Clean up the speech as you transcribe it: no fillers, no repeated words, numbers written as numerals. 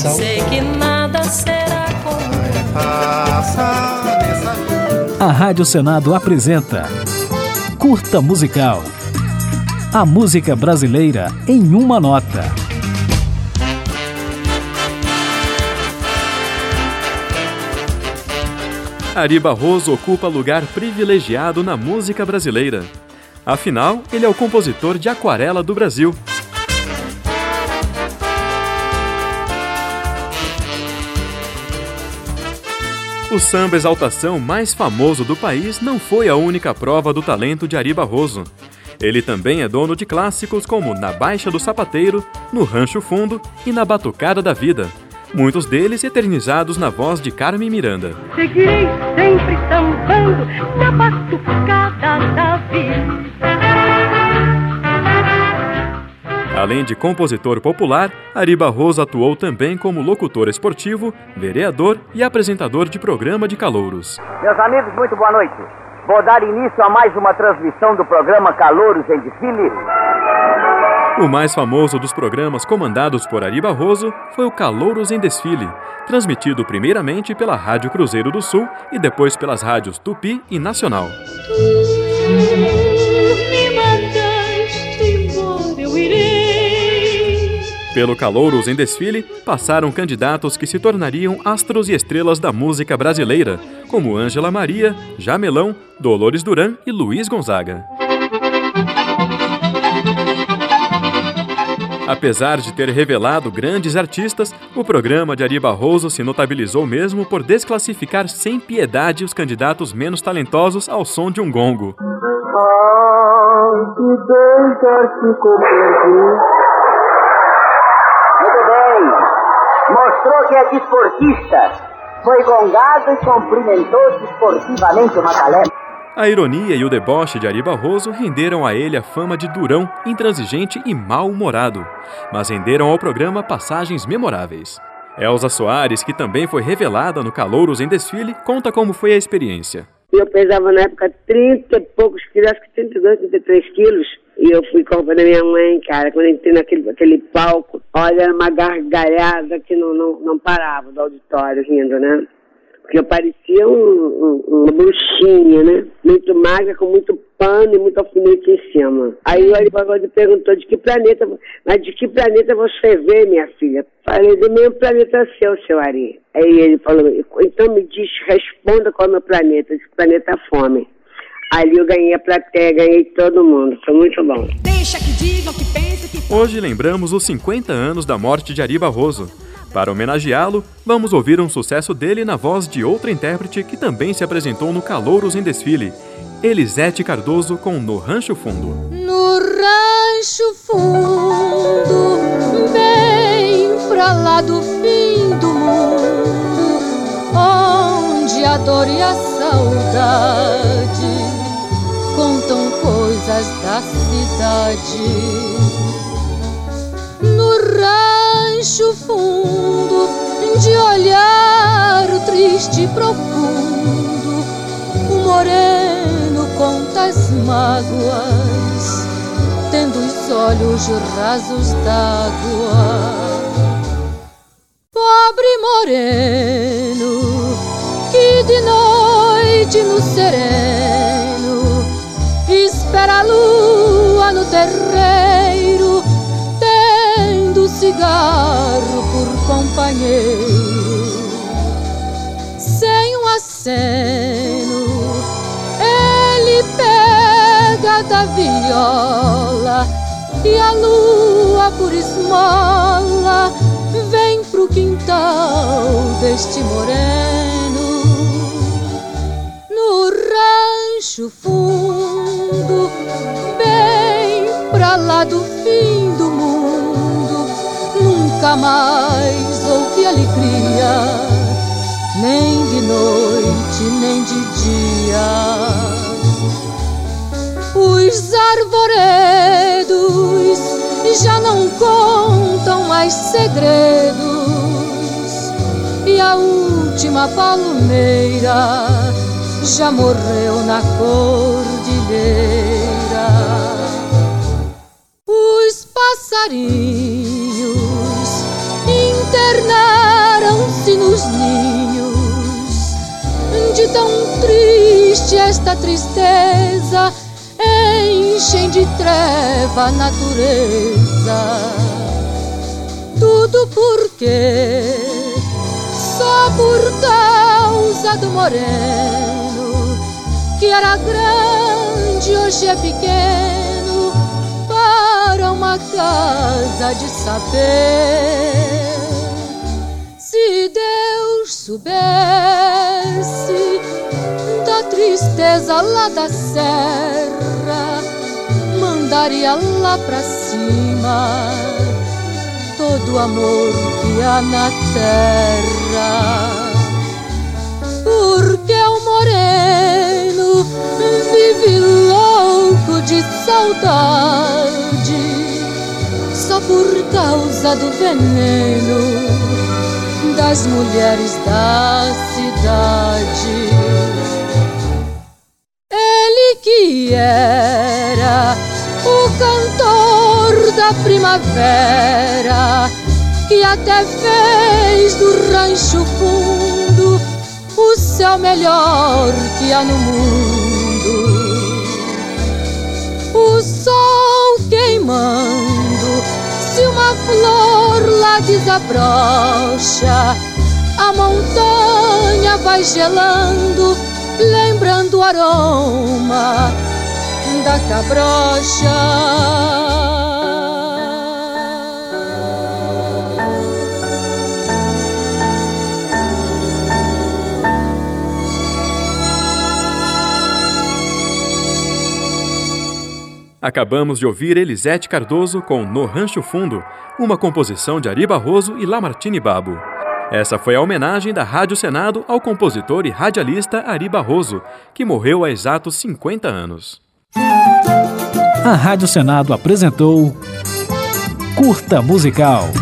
Missal. Sei que nada será como A Rádio Senado apresenta Curta Musical. A música brasileira em uma nota. Ari Barroso ocupa lugar privilegiado na música brasileira. Afinal, ele é o compositor de Aquarela do Brasil. O samba exaltação mais famoso do país não foi a única prova do talento de Ari Barroso. Ele também é dono de clássicos como Na Baixa do Sapateiro, No Rancho Fundo e Na Batucada da Vida, muitos deles eternizados na voz de Carmen Miranda. Seguirei sempre sambando na batucada da vida. Além de compositor popular, Ari Barroso atuou também como locutor esportivo, vereador e apresentador de programa de calouros. Meus amigos, muito boa noite. Vou dar início a mais uma transmissão do programa Calouros em Desfile. O mais famoso dos programas comandados por Ari Barroso foi o Calouros em Desfile, transmitido primeiramente pela Rádio Cruzeiro do Sul e depois pelas rádios Tupi e Nacional. Pelo Calouros em Desfile, passaram candidatos que se tornariam astros e estrelas da música brasileira, como Ângela Maria, Jamelão, Dolores Duran e Luiz Gonzaga. Apesar de ter revelado grandes artistas, o programa de Ari Barroso se notabilizou mesmo por desclassificar sem piedade os candidatos menos talentosos ao som de um gongo. Muito bem. Mostrou que é desportista. Foi gongado e cumprimentou desportivamente o Macalé. A ironia e o deboche de Ari Barroso renderam a ele a fama de durão, intransigente e mal-humorado, mas renderam ao programa passagens memoráveis. Elza Soares, que também foi revelada no Calouros em Desfile, conta como foi a experiência. Eu pesava na época 30 e poucos quilos, acho que 32, 33 quilos. E eu fui acompanhando a minha mãe, cara, quando eu entrei naquele palco, olha, era uma gargalhada que não parava do auditório rindo, né? Porque eu parecia uma bruxinha, né? Muito magra, com muito pano e muito alfinete em cima. Aí o Ari Barroso perguntou de que planeta você veio, minha filha? Falei, do mesmo planeta seu Ari. Aí ele falou, então me diz, responda qual é o meu planeta. Eu disse, planeta Fome. Ali eu ganhei a plateia, ganhei todo mundo. Foi muito bom. Deixa que digam, que pensem, que... Hoje lembramos os 50 anos da morte de Ari Barroso. Para homenageá-lo, vamos ouvir um sucesso dele na voz de outra intérprete que também se apresentou no Calouros em Desfile, Elisete Cardoso com No Rancho Fundo. No rancho fundo, bem pra lá do fim do mundo, onde a dor e a saudade contam coisas da cidade. No rancho fundo, de olhar triste e profundo, o moreno conta as mágoas, tendo os olhos rasos d'água. Pobre moreno, que de noite no sereno espera a lua no terreiro, tendo cigarro por companheiro. Sem um aceno, ele pega da viola e a lua por esmola vem pro quintal deste moreno. No rancho fundo, bem pra lá do fim do mundo, nunca mais houve alegria, nem de noite, nem de dia. Os arvoredos já não contam mais segredos, e a última palmeira já morreu na cordilheira. Os passarinhos internados tão triste esta tristeza, enchem de treva a natureza. Tudo porque só por causa do moreno, que era grande, hoje é pequeno, para uma casa de saber. Se Deus soubesse da tristeza lá da serra, mandaria lá pra cima todo o amor que há na terra. Porque o moreno vive louco de saudade, só por causa do veneno das mulheres da cidade. Ele que era o cantor da primavera, que até fez do Rancho Fundo o céu melhor que há no mundo. O sol queimando, se uma flor lá desabrocha, a montanha vai gelando, lembrando o aroma da cabrocha. Acabamos de ouvir Elisete Cardoso com No Rancho Fundo, uma composição de Ari Barroso e Lamartine Babo. Essa foi a homenagem da Rádio Senado ao compositor e radialista Ari Barroso, que morreu há exatos 50 anos. A Rádio Senado apresentou Curta Musical.